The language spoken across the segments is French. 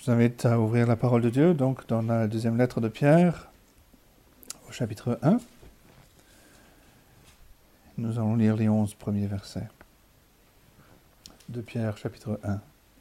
Je vous invite à ouvrir la parole de Dieu, donc dans la deuxième lettre de Pierre, au chapitre 1. Nous allons lire les 11 premiers versets de Pierre, chapitre 1.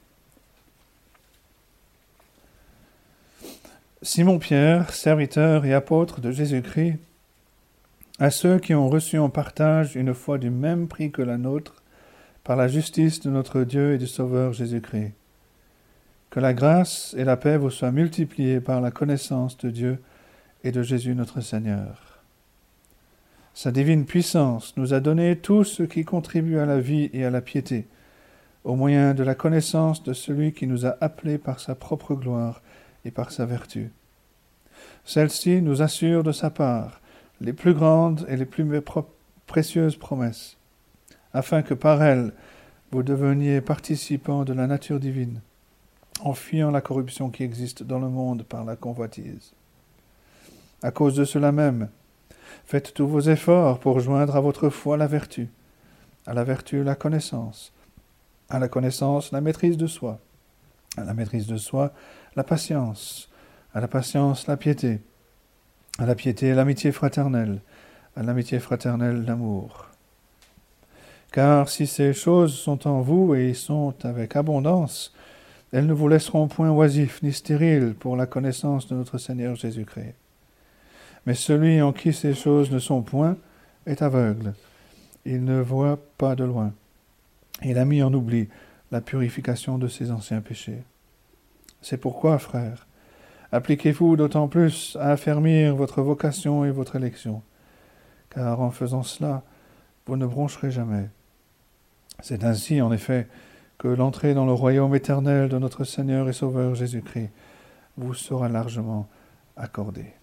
Simon-Pierre, serviteur et apôtre de Jésus-Christ, à ceux qui ont reçu en partage une foi du même prix que la nôtre, par la justice de notre Dieu et du Sauveur Jésus-Christ. Que la grâce et la paix vous soient multipliées par la connaissance de Dieu et de Jésus notre Seigneur. Sa divine puissance nous a donné tout ce qui contribue à la vie et à la piété, au moyen de la connaissance de celui qui nous a appelés par sa propre gloire et par sa vertu. Celle-ci nous assure de sa part les plus grandes et les plus précieuses promesses, afin que par elles vous deveniez participants de la nature divine, en fuyant la corruption qui existe dans le monde par la convoitise. À cause de cela même, faites tous vos efforts pour joindre à votre foi la vertu, à la vertu la connaissance, à la connaissance la maîtrise de soi, à la maîtrise de soi la patience, à la patience la piété, à la piété l'amitié fraternelle, à l'amitié fraternelle l'amour. Car si ces choses sont en vous et y sont avec abondance, elles ne vous laisseront point oisifs ni stériles pour la connaissance de notre Seigneur Jésus-Christ. Mais celui en qui ces choses ne sont point est aveugle. Il ne voit pas de loin. Il a mis en oubli la purification de ses anciens péchés. C'est pourquoi, frères, appliquez-vous d'autant plus à affermir votre vocation et votre élection, car en faisant cela, vous ne broncherez jamais. C'est ainsi, en effet, que l'entrée dans le royaume éternel de notre Seigneur et Sauveur Jésus-Christ vous sera largement accordée.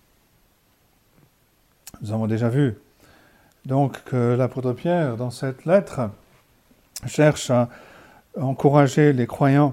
Nous avons déjà vu donc que l'apôtre Pierre, dans cette lettre, cherche à encourager les croyants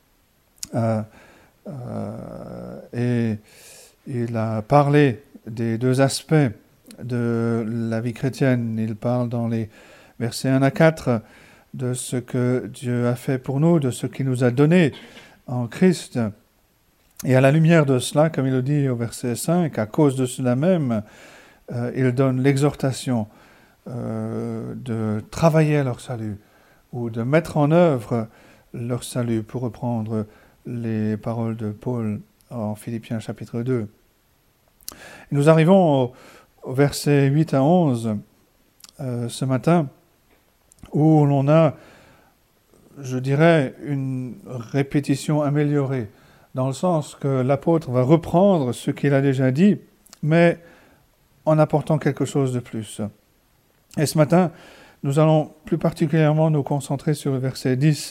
et il a parlé des deux aspects de la vie chrétienne. Il parle dans les versets 1 à 4 de ce que Dieu a fait pour nous, de ce qu'il nous a donné en Christ. Et à la lumière de cela, comme il le dit au verset 5, à cause de cela même, il donne l'exhortation de travailler à leur salut ou de mettre en œuvre leur salut, pour reprendre les paroles de Paul en Philippiens chapitre 2. Et nous arrivons au verset 8 à 11 ce matin, où l'on a, je dirais, une répétition améliorée, dans le sens que l'apôtre va reprendre ce qu'il a déjà dit, mais en apportant quelque chose de plus. Et ce matin, nous allons plus particulièrement nous concentrer sur le verset 10,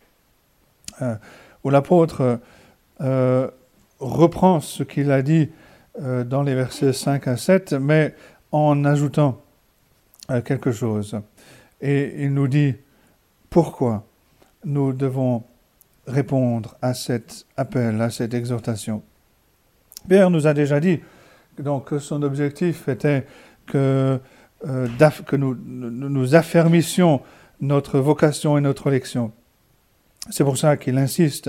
où l'apôtre reprend ce qu'il a dit dans les versets 5 à 7, mais en ajoutant quelque chose. Et il nous dit pourquoi nous devons répondre à cet appel, à cette exhortation. Pierre nous a déjà dit donc, que son objectif était que nous affermissions notre vocation et notre élection. C'est pour ça qu'il insiste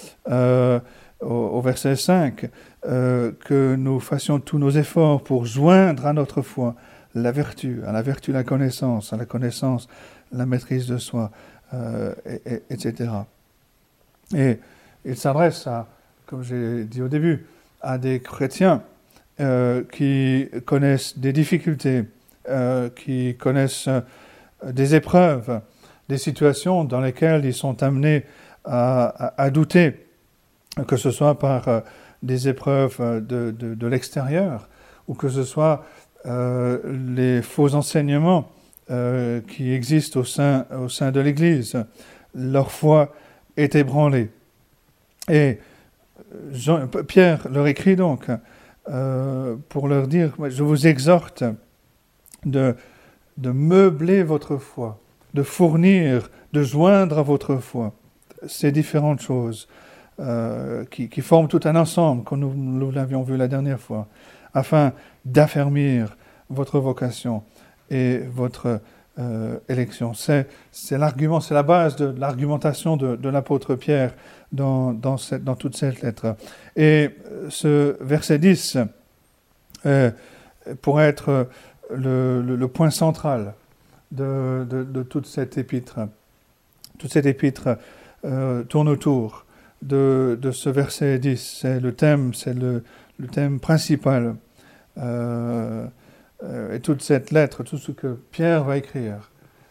au verset 5 que nous fassions tous nos efforts pour joindre à notre foi la vertu, à la vertu la connaissance, à la connaissance la maîtrise de soi, etc. Et il s'adresse à, comme j'ai dit au début, à des chrétiens qui connaissent des difficultés, qui connaissent des épreuves, des situations dans lesquelles ils sont amenés à douter, que ce soit par des épreuves de l'extérieur, ou que ce soit les faux enseignements qui existent au sein de l'Église. Leur foi est ébranlée. Et Pierre leur écrit donc pour leur dire, je vous exhorte de meubler votre foi, de fournir, de joindre à votre foi ces différentes choses qui forment tout un ensemble, comme nous l'avions vu la dernière fois, afin d'affermir votre vocation et votre élection. C'est l'argument, c'est la base de l'argumentation de l'apôtre Pierre dans toute cette lettre. Et ce verset 10 pourrait être le point central de toute cette épître. Toute cette épître tourne autour de ce verset 10. C'est le thème principal. Et toute cette lettre, tout ce que Pierre va écrire,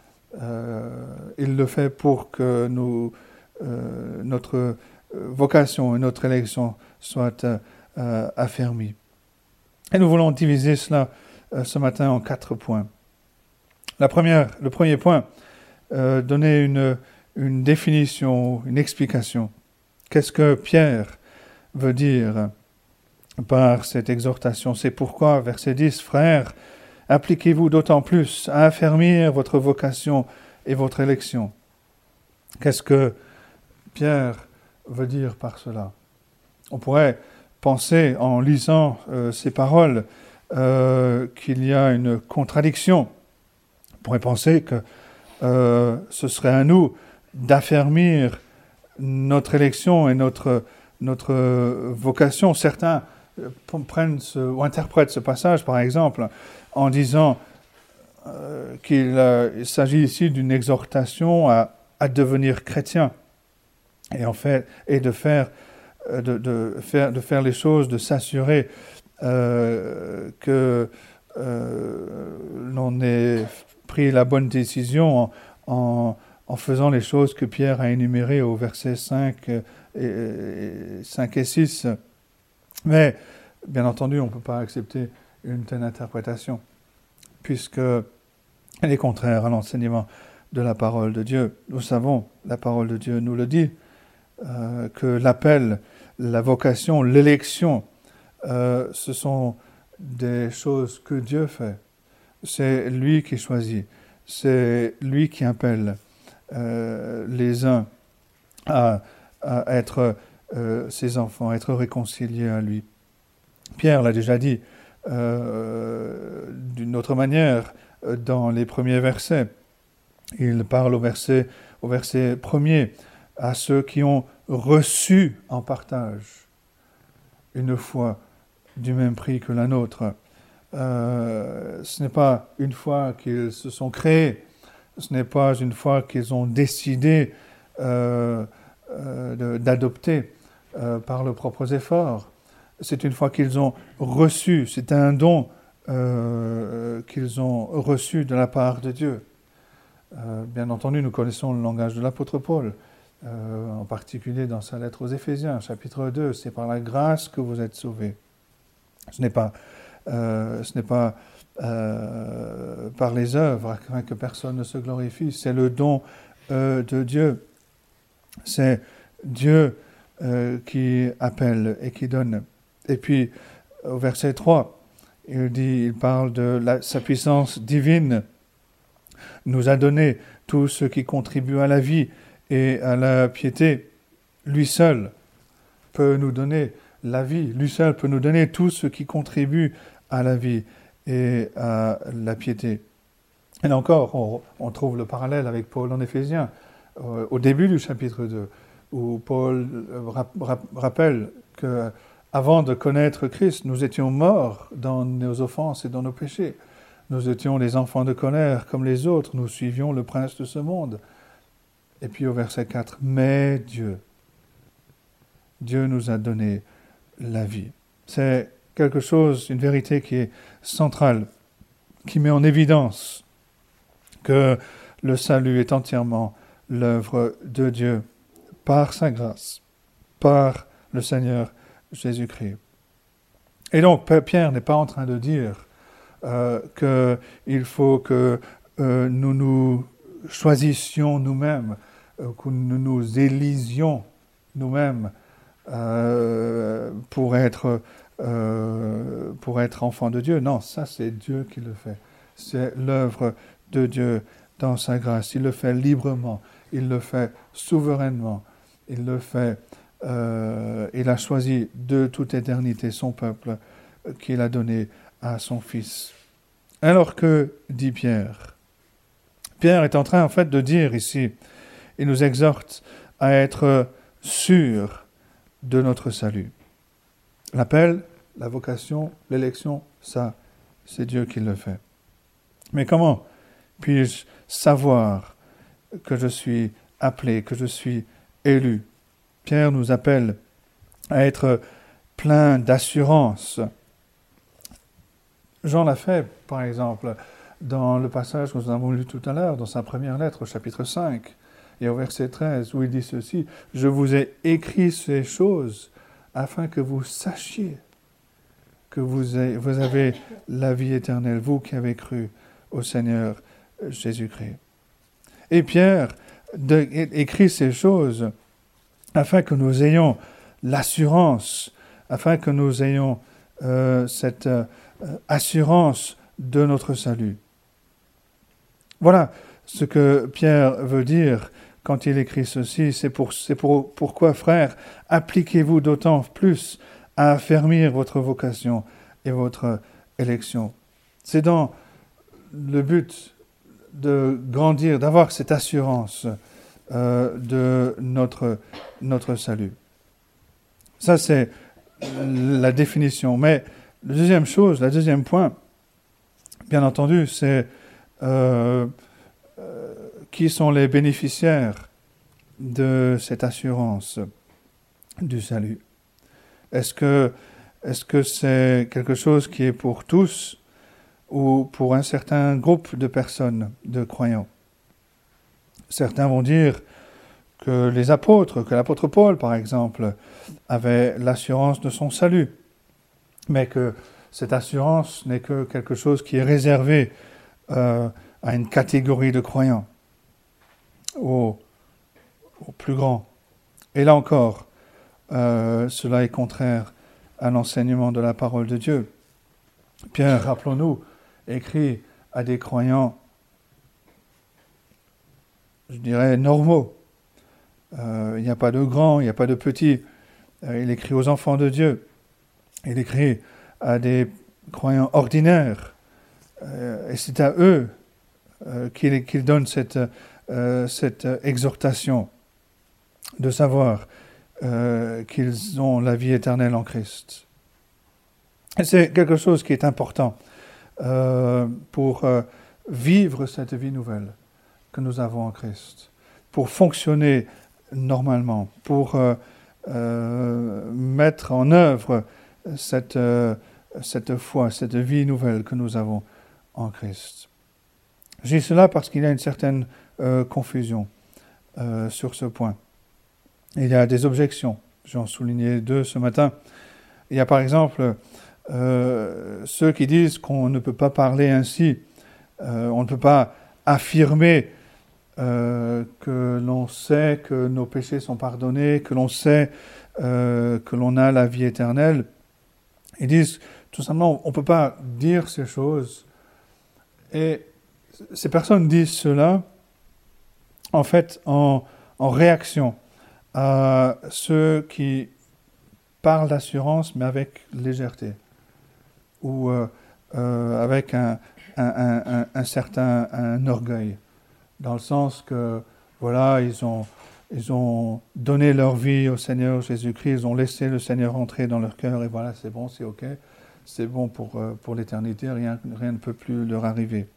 il le fait pour que notre vocation et notre élection soient affermies. Et nous voulons diviser cela ce matin en 4 points. Le premier point, donner une définition, une explication. Qu'est-ce que Pierre veut dire par cette exhortation? C'est pourquoi, verset 10, « Frères, appliquez-vous d'autant plus à affermir votre vocation et votre élection. » Qu'est-ce que Pierre veut dire par cela? On pourrait penser, en lisant ces paroles, qu'il y a une contradiction. On pourrait penser que ce serait à nous d'affermir notre élection et notre vocation. Certains prennent ou interprètent ce passage, par exemple, en disant qu'il s'agit ici d'une exhortation à devenir chrétien, et en fait, et de faire les choses, de s'assurer que l'on ait pris la bonne décision en faisant les choses que Pierre a énumérées au verset 5 et 6. Mais, bien entendu, on ne peut pas accepter une telle interprétation, puisqu'elle est contraire à l'enseignement de la parole de Dieu. Nous savons, la parole de Dieu nous le dit, que l'appel, la vocation, l'élection, ce sont des choses que Dieu fait. C'est lui qui choisit, c'est lui qui appelle les uns à être ses enfants, à être réconciliés à lui. Pierre l'a déjà dit d'une autre manière dans les premiers versets. Il parle au verset 1er à ceux qui ont reçu en partage une foi du même prix que la nôtre. Ce n'est pas une fois qu'ils se sont créés, ce n'est pas une fois qu'ils ont décidé d'adopter par leurs propres efforts. C'est une fois qu'ils ont reçu, c'est un don qu'ils ont reçu de la part de Dieu. Bien entendu, nous connaissons le langage de l'apôtre Paul, en particulier dans sa lettre aux Éphésiens, chapitre 2, c'est par la grâce que vous êtes sauvés. Ce n'est pas par les œuvres afin que personne ne se glorifie, c'est le don de Dieu. C'est Dieu qui appelle et qui donne. Et puis, au verset 3, il parle de sa puissance divine, nous a donné tout ce qui contribue à la vie et à la piété. Lui seul peut nous donner la vie, lui seul peut nous donner tout ce qui contribue à la vie et à la piété. Et là encore, on trouve le parallèle avec Paul en Éphésiens, au début du chapitre 2, où Paul rappelle que avant de connaître Christ, nous étions morts dans nos offenses et dans nos péchés. Nous étions les enfants de colère comme les autres, nous suivions le prince de ce monde. Et puis au verset 4, mais Dieu nous a donné la vie. C'est quelque chose, une vérité qui est centrale, qui met en évidence que le salut est entièrement l'œuvre de Dieu, par sa grâce, par le Seigneur Jésus-Christ. Et donc, Pierre n'est pas en train de dire qu'il faut que nous nous choisissions nous-mêmes, que nous nous élisions nous-mêmes pour être enfants de Dieu. Non, ça c'est Dieu qui le fait. C'est l'œuvre de Dieu dans sa grâce. Il le fait librement, il le fait souverainement, il le fait. Il a choisi de toute éternité son peuple qu'il a donné à son Fils. Alors que dit Pierre? Pierre est en train en fait de dire ici, il nous exhorte à être sûrs de notre salut. L'appel, la vocation, l'élection, ça, c'est Dieu qui le fait. Mais comment puis-je savoir que je suis appelé, que je suis élu? Pierre nous appelle à être plein d'assurance. Jean l'a fait, par exemple, dans le passage que nous avons lu tout à l'heure, dans sa première lettre, au chapitre 5, et au verset 13, où il dit ceci, « Je vous ai écrit ces choses afin que vous sachiez que vous avez la vie éternelle, vous qui avez cru au Seigneur Jésus-Christ. » Et Pierre écrit ces choses afin que nous ayons l'assurance, afin que nous ayons cette assurance de notre salut. Voilà ce que Pierre veut dire quand il écrit ceci. C'est pourquoi, frères, appliquez-vous d'autant plus à affermir votre vocation et votre élection. C'est dans le but de grandir, d'avoir cette assurance de notre salut. Ça, c'est la définition. Mais la deuxième point, bien entendu, c'est qui sont les bénéficiaires de cette assurance du salut. Est-ce que c'est quelque chose qui est pour tous ou pour un certain groupe de personnes, de croyants? Certains vont dire que l'apôtre Paul, par exemple, avait l'assurance de son salut, mais que cette assurance n'est que quelque chose qui est réservé à une catégorie de croyants, aux plus grands. Et là encore, cela est contraire à l'enseignement de la parole de Dieu. Pierre, rappelons-nous, écrit à des croyants, je dirais, normaux. Il n'y a pas de grands, il n'y a pas de petits. Il écrit aux enfants de Dieu. Il écrit à des croyants ordinaires. Et c'est à eux qu'il donne cette exhortation de savoir qu'ils ont la vie éternelle en Christ. Et c'est quelque chose qui est important pour vivre cette vie nouvelle que nous avons en Christ, pour fonctionner normalement, pour mettre en œuvre cette foi, cette vie nouvelle que nous avons en Christ. Je dis cela parce qu'il y a une certaine confusion sur ce point. Il y a des objections. J'en soulignais 2 ce matin. Il y a par exemple ceux qui disent qu'on ne peut pas parler ainsi, on ne peut pas affirmer que l'on sait que nos péchés sont pardonnés, que l'on sait que l'on a la vie éternelle. Ils disent tout simplement, on ne peut pas dire ces choses. Et ces personnes disent cela, en fait, en réaction à ceux qui parlent d'assurance, mais avec légèreté, ou avec un certain orgueil, dans le sens que, voilà, ils ont donné leur vie au Seigneur Jésus-Christ, ils ont laissé le Seigneur entrer dans leur cœur, et voilà, c'est bon, c'est ok, c'est bon pour l'éternité, rien ne peut plus leur arriver.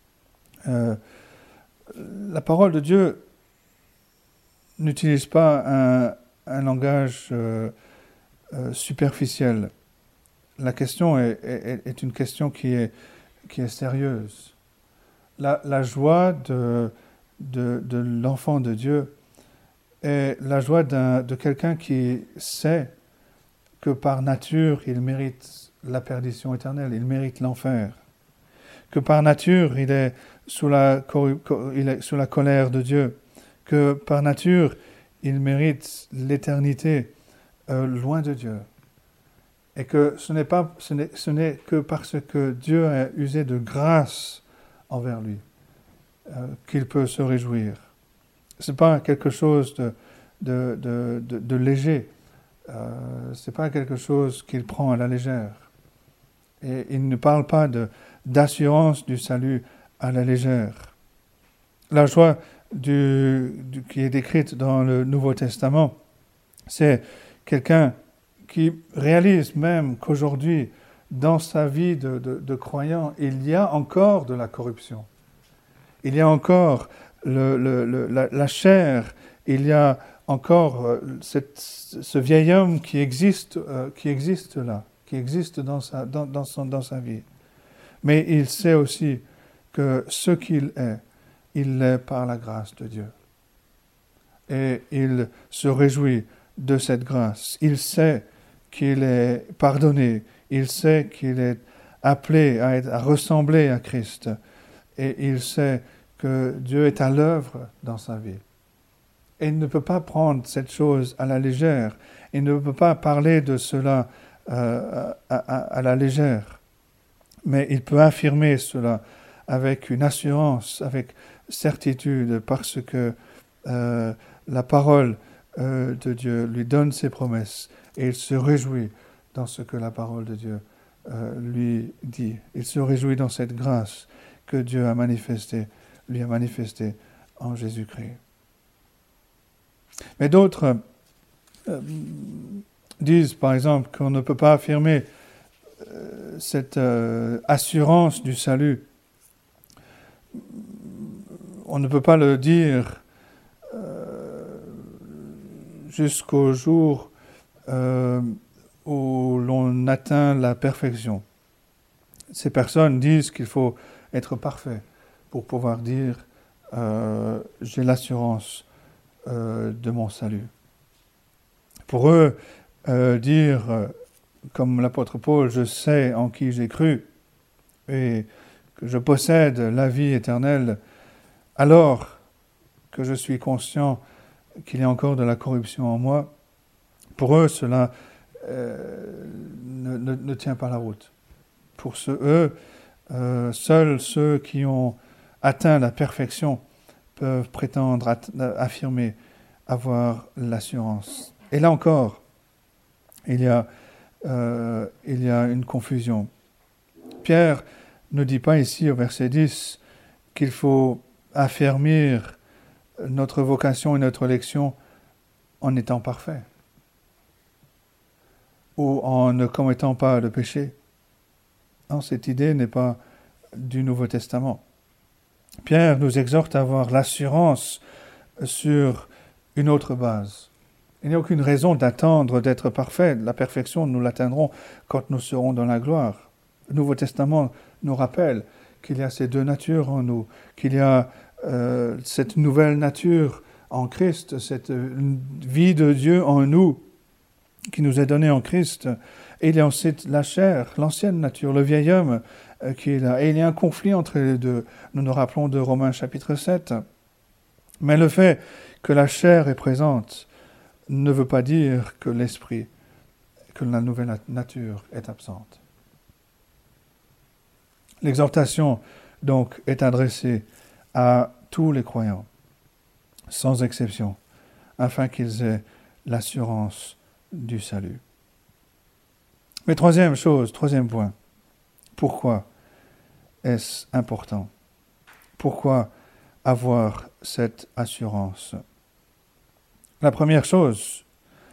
La parole de Dieu n'utilise pas un langage superficiel. La question est une question qui est sérieuse. La joie de l'enfant de Dieu est la joie de quelqu'un qui sait que par nature il mérite la perdition éternelle, il mérite l'enfer, que par nature il est sous la colère de Dieu, que par nature il mérite l'éternité loin de Dieu, et que ce n'est que parce que Dieu a usé de grâce envers lui qu'il peut se réjouir. C'est pas quelque chose de léger, c'est pas quelque chose qu'il prend à la légère. Et il ne parle pas d'assurance du salut à la légère. La joie qui est décrite dans le Nouveau Testament, c'est quelqu'un qui réalise même qu'aujourd'hui, dans sa vie de croyant, il y a encore de la corruption. Il y a encore la chair, il y a encore ce vieil homme qui existe là, qui existe dans sa vie. Mais il sait aussi que ce qu'il est, il l'est par la grâce de Dieu. Et il se réjouit de cette grâce. Il sait qu'il est pardonné. Il sait qu'il est appelé à ressembler à Christ. Et il sait que Dieu est à l'œuvre dans sa vie. Et il ne peut pas prendre cette chose à la légère. Il ne peut pas parler de cela à la légère. Mais il peut affirmer cela avec une assurance, avec certitude, parce que la parole de Dieu lui donne ses promesses et il se réjouit dans ce que la parole de Dieu lui dit. Il se réjouit dans cette grâce que Dieu lui a manifestée en Jésus-Christ. Mais d'autres disent, par exemple, qu'on ne peut pas affirmer cette assurance du salut. On ne peut pas le dire jusqu'au jour où l'on atteint la perfection. Ces personnes disent qu'il faut être parfait pour pouvoir dire j'ai l'assurance de mon salut. Pour eux, dire comme l'apôtre Paul, je sais en qui j'ai cru et que je possède la vie éternelle, alors que je suis conscient qu'il y a encore de la corruption en moi, pour eux, cela ne tient pas la route. Pour eux, seuls ceux qui ont atteint la perfection peuvent prétendre affirmer avoir l'assurance. Et là encore, il y a une confusion. Pierre ne dit pas ici au verset 10 qu'il faut affermir notre vocation et notre élection en étant parfait ou en ne commettant pas de péché. Non, cette idée n'est pas du Nouveau Testament. Pierre nous exhorte à avoir l'assurance sur une autre base. Il n'y a aucune raison d'attendre d'être parfait. La perfection, nous l'atteindrons quand nous serons dans la gloire. Le Nouveau Testament nous rappelle qu'il y a ces deux natures en nous, qu'il y a cette nouvelle nature en Christ, cette vie de Dieu en nous qui nous est donnée en Christ. Et il y a ensuite la chair, l'ancienne nature, le vieil homme qui est là. Et il y a un conflit entre les deux. Nous nous rappelons de Romains chapitre 7. Mais le fait que la chair est présente ne veut pas dire que l'esprit, que la nouvelle nature est absente. L'exhortation, donc, est adressée à tous les croyants, sans exception, afin qu'ils aient l'assurance du salut. Mais troisième point, pourquoi est-ce important? Pourquoi avoir cette assurance? La première chose,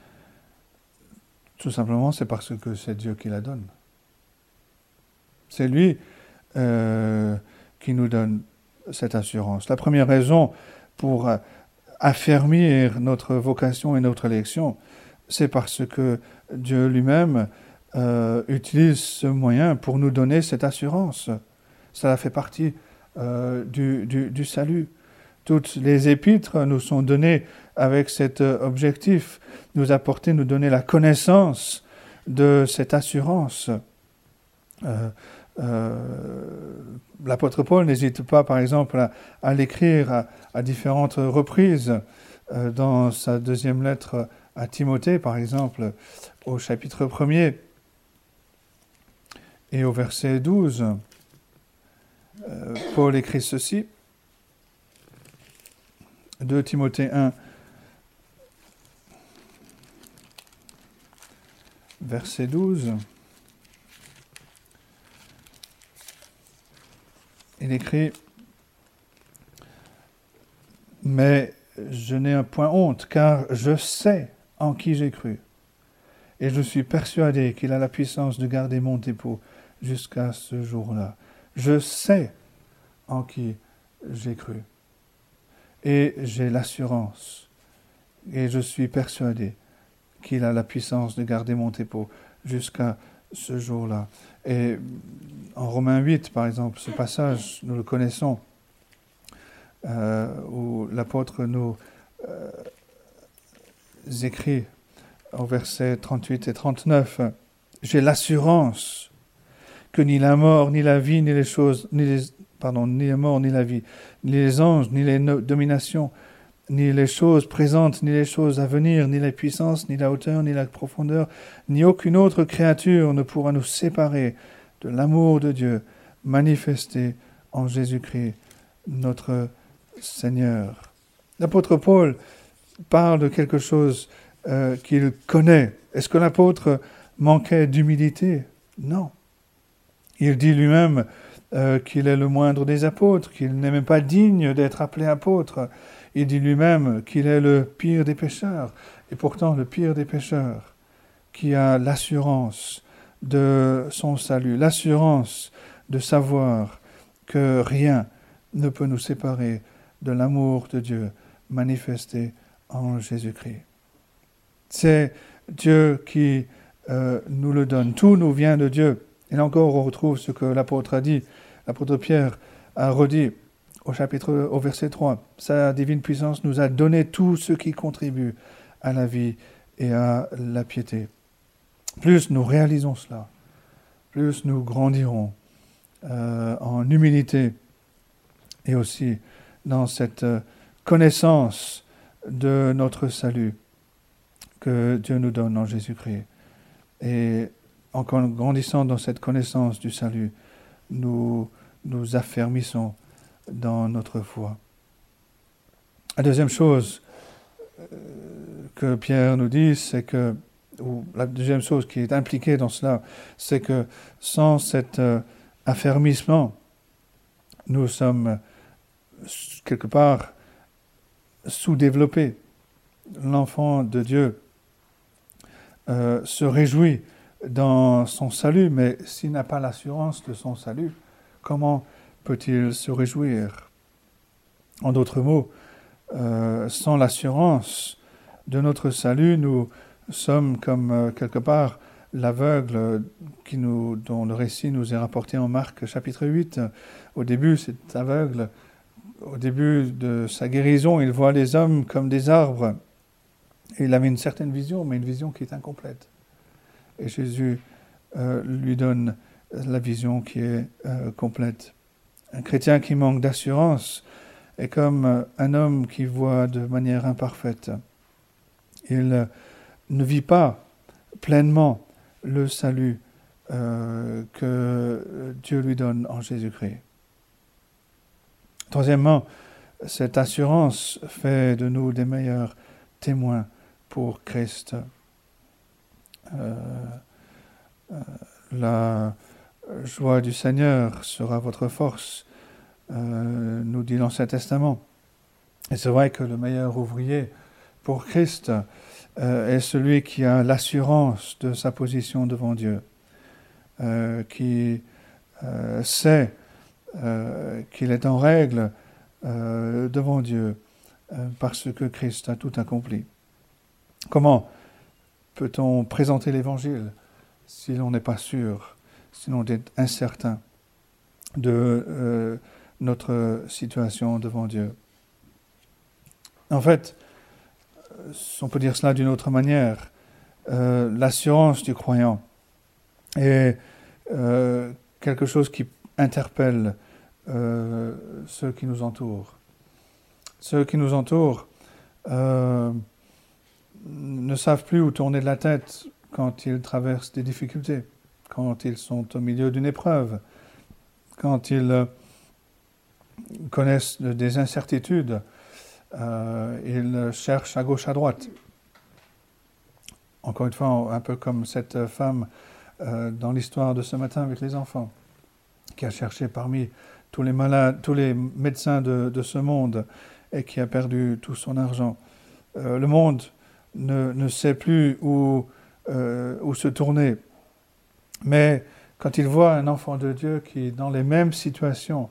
tout simplement, c'est parce que c'est Dieu qui la donne. C'est lui qui nous donne cette assurance. La première raison pour affermir notre vocation et notre élection, c'est parce que Dieu lui-même utilise ce moyen pour nous donner cette assurance. Ça fait partie du salut. Toutes les épîtres nous sont données avec cet objectif, nous donner la connaissance de cette assurance. L'apôtre Paul n'hésite pas, par exemple, à l'écrire à différentes reprises dans sa deuxième lettre à Timothée, par exemple, au chapitre 1er et au verset 12. Paul écrit ceci, 2 Timothée 1, verset 12. Il écrit Mais je n'ai un point honte, car je sais en qui j'ai cru. Et je suis persuadé qu'il a la puissance de garder mon dépôt jusqu'à ce jour-là. Je sais en qui j'ai cru. Et j'ai l'assurance, et je suis persuadé qu'il a la puissance de garder mon dépôt jusqu'à ce jour-là. Et en Romains 8, par exemple, ce passage, nous le connaissons, où l'apôtre nous écrit au verset 38 et 39, « J'ai l'assurance que ni la mort, ni la vie, ni la mort, ni la vie, ni les anges, ni les dominations, ni les choses présentes, ni les choses à venir, ni la puissance, ni la hauteur, ni la profondeur, ni aucune autre créature ne pourra nous séparer de l'amour de Dieu manifesté en Jésus-Christ, notre Seigneur. » L'apôtre Paul parle de quelque chose qu'il connaît. Est-ce que l'apôtre manquait d'humilité? Non. Il dit lui-même qu'il est le moindre des apôtres, qu'il n'est même pas digne d'être appelé apôtre. Il dit lui-même qu'il est le pire des pécheurs. Et pourtant, le pire des pécheurs, qui a l'assurance de son salut, l'assurance de savoir que rien ne peut nous séparer de l'amour de Dieu manifesté en Jésus-Christ. C'est Dieu qui nous le donne. Tout nous vient de Dieu. Et là encore, on retrouve ce que l'apôtre a dit, l'apôtre Pierre a redit au verset 3. Sa divine puissance nous a donné tout ce qui contribue à la vie et à la piété. Plus nous réalisons cela, plus nous grandirons en humilité et aussi dans cette connaissance de notre salut que Dieu nous donne en Jésus-Christ. Et en grandissant dans cette connaissance du salut, nous nous affermissons dans notre foi. La deuxième chose que Pierre nous dit, c'est que, ou la deuxième chose qui est impliquée dans cela, c'est que sans cet affermissement, nous sommes quelque part sous-développés. L'enfant de Dieu se réjouit dans son salut, mais s'il n'a pas l'assurance de son salut, comment peut-il se réjouir? En d'autres mots, sans l'assurance de notre salut, nous sommes comme quelque part l'aveugle dont le récit nous est rapporté en Marc chapitre 8. Au début, cet aveugle, au début de sa guérison, il voit les hommes comme des arbres. Et il avait une certaine vision, mais une vision qui est incomplète. Et Jésus lui donne la vision qui est complète. Un chrétien qui manque d'assurance est comme un homme qui voit de manière imparfaite. Il ne vit pas pleinement le salut que Dieu lui donne en Jésus-Christ. Troisièmement, cette assurance fait de nous des meilleurs témoins pour Christ. La joie du Seigneur sera votre force, nous dit l'Ancien Testament. Et c'est vrai que le meilleur ouvrier pour Christ est celui qui a l'assurance de sa position devant Dieu, qui sait qu'il est en règle devant Dieu parce que Christ a tout accompli. Comment peut-on présenter l'Évangile si l'on n'est pas sûr, si l'on est incertain de notre situation devant Dieu? En fait, on peut dire cela d'une autre manière, l'assurance du croyant est quelque chose qui interpelle ceux qui nous entourent. Ceux qui nous entourent ne savent plus où tourner de la tête quand ils traversent des difficultés, quand ils sont au milieu d'une épreuve, quand ils connaissent des incertitudes, ils cherchent à gauche, à droite. Encore une fois, un peu comme cette femme dans l'histoire de ce matin avec les enfants, qui a cherché parmi tous les malades, tous les médecins de ce monde, et qui a perdu tout son argent. Le monde ne sait plus où se tourner. Mais quand il voit un enfant de Dieu qui, dans les mêmes situations,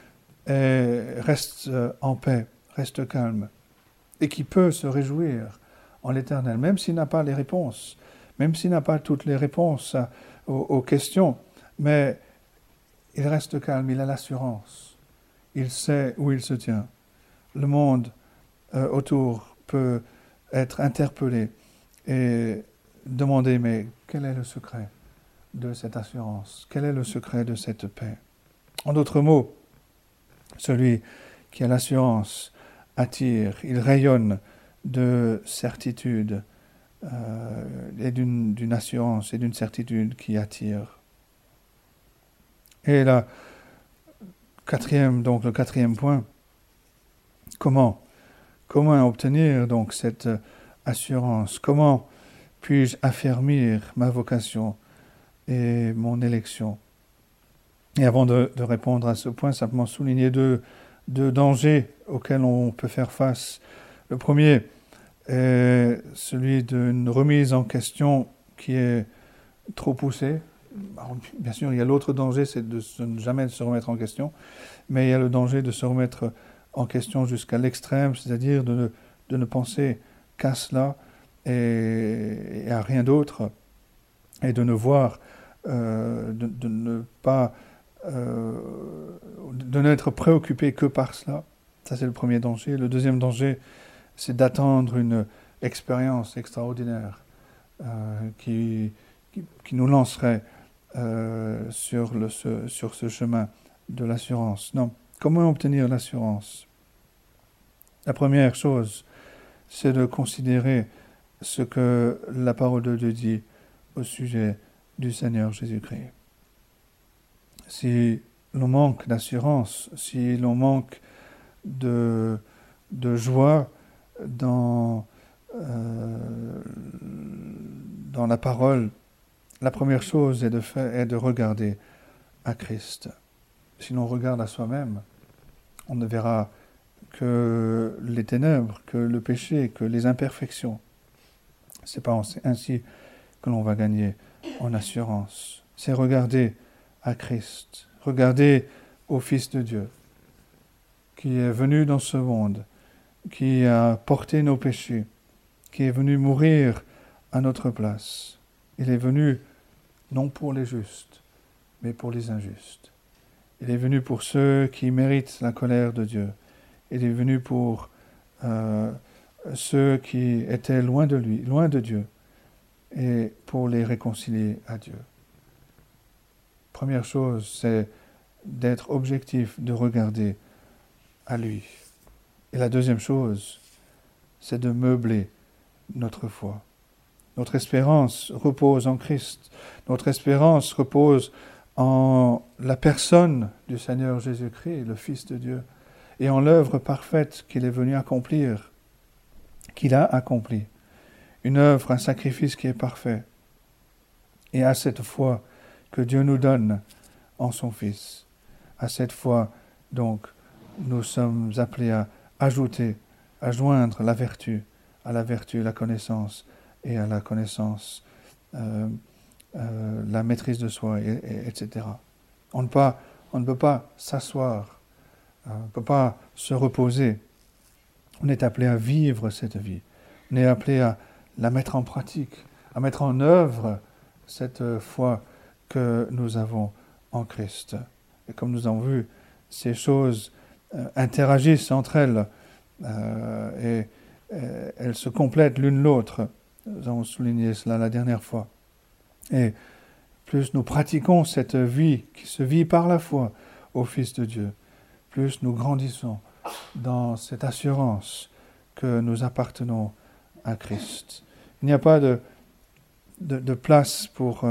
reste en paix, reste calme, et qui peut se réjouir en l'Éternel, même s'il n'a pas les réponses, même s'il n'a pas toutes les réponses aux questions, mais il reste calme, il a l'assurance, il sait où il se tient. Le monde autour peut être interpellé et demander, mais quel est le secret de cette assurance? Quel est le secret de cette paix? En d'autres mots, celui qui a l'assurance attire, il rayonne de certitude et d'une assurance et d'une certitude qui attire. Et le quatrième point, comment obtenir donc cette assurance? Comment puis-je affermir ma vocation et mon élection? Et avant de répondre à ce point, simplement souligner deux dangers auxquels on peut faire face. Le premier est celui d'une remise en question qui est trop poussée. Alors, bien sûr, il y a l'autre danger, c'est de ne jamais se remettre en question, mais il y a le danger de se remettre en question jusqu'à l'extrême, c'est-à-dire de ne penser qu'à cela et à rien d'autre, et de ne voir, de ne pas, de n'être préoccupé que par cela. Ça, c'est le premier danger. Le deuxième danger, c'est d'attendre une expérience extraordinaire qui nous lancerait sur ce chemin de l'assurance. Non. Comment obtenir l'assurance? La première chose, c'est de considérer ce que la parole de Dieu dit au sujet du Seigneur Jésus-Christ. Si l'on manque d'assurance, si l'on manque de joie dans la parole, la première chose est de regarder à Christ. Si l'on regarde à soi-même, on ne verra que les ténèbres, que le péché, que les imperfections. C'est pas ainsi que l'on va gagner en assurance. C'est regarder à Christ, regarder au Fils de Dieu, qui est venu dans ce monde, qui a porté nos péchés, qui est venu mourir à notre place. Il est venu non pour les justes, mais pour les injustes. Il est venu pour ceux qui méritent la colère de Dieu. Il est venu pour ceux qui étaient loin de lui, loin de Dieu, et pour les réconcilier à Dieu. Première chose, c'est d'être objectif, de regarder à lui. Et la deuxième chose, c'est de meubler notre foi. Notre espérance repose en Christ. Notre espérance repose en la personne du Seigneur Jésus-Christ, le Fils de Dieu, et en l'œuvre parfaite qu'il est venu accomplir, qu'il a accompli. Une œuvre, un sacrifice qui est parfait. Et à cette foi que Dieu nous donne en son Fils, à cette foi, donc, nous sommes appelés à ajouter, à joindre la vertu, à la vertu, la connaissance, et à la connaissance, la maîtrise de soi, etc. On ne peut pas s'asseoir, on ne peut pas se reposer. On est appelé à vivre cette vie. On est appelé à la mettre en pratique, à mettre en œuvre cette foi que nous avons en Christ. Et comme nous avons vu, ces choses interagissent entre elles et elles se complètent l'une l'autre. Nous avons souligné cela la dernière fois. Et plus nous pratiquons cette vie qui se vit par la foi au Fils de Dieu, plus nous grandissons dans cette assurance que nous appartenons à Christ. Il n'y a pas de place pour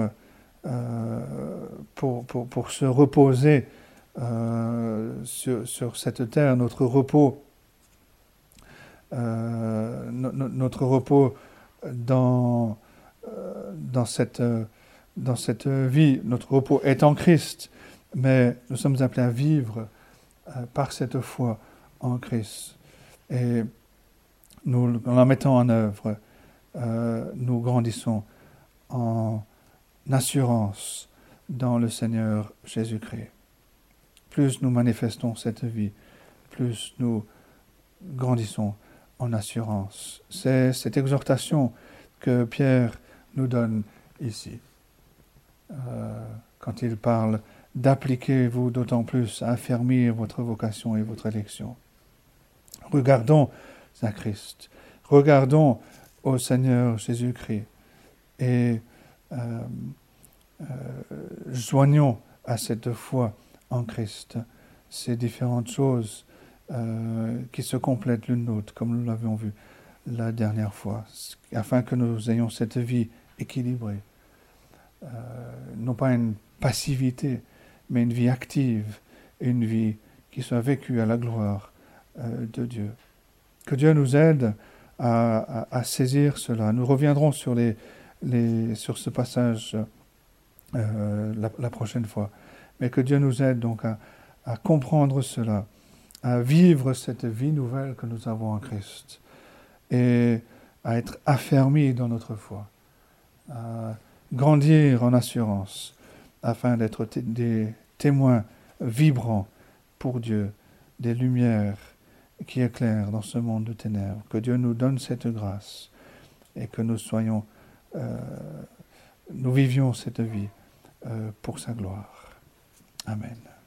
se reposer sur cette terre. Notre repos dans cette vie, notre repos est en Christ, mais nous sommes appelés à vivre par cette foi en Christ. Et nous, en la mettant en œuvre, nous grandissons en assurance dans le Seigneur Jésus-Christ. Plus nous manifestons cette vie, plus nous grandissons en assurance. C'est cette exhortation que Pierre nous donne ici, quand il parle d'appliquer-vous d'autant plus à affermir votre vocation et votre élection. Regardons à Christ, regardons au Seigneur Jésus-Christ et joignons à cette foi en Christ ces différentes choses qui se complètent l'une l'autre, comme nous l'avions vu la dernière fois, afin que nous ayons cette vie équilibrée. Non pas une passivité, mais une vie active, une vie qui soit vécue à la gloire de Dieu. Que Dieu nous aide à saisir cela. Nous reviendrons sur ce passage la prochaine fois. Mais que Dieu nous aide donc à comprendre cela, à vivre cette vie nouvelle que nous avons en Christ et à être affermis dans notre foi, à grandir en assurance afin d'être des témoins vibrants pour Dieu, des lumières qui éclairent dans ce monde de ténèbres. Que Dieu nous donne cette grâce et que nous vivions cette vie pour sa gloire. Amen.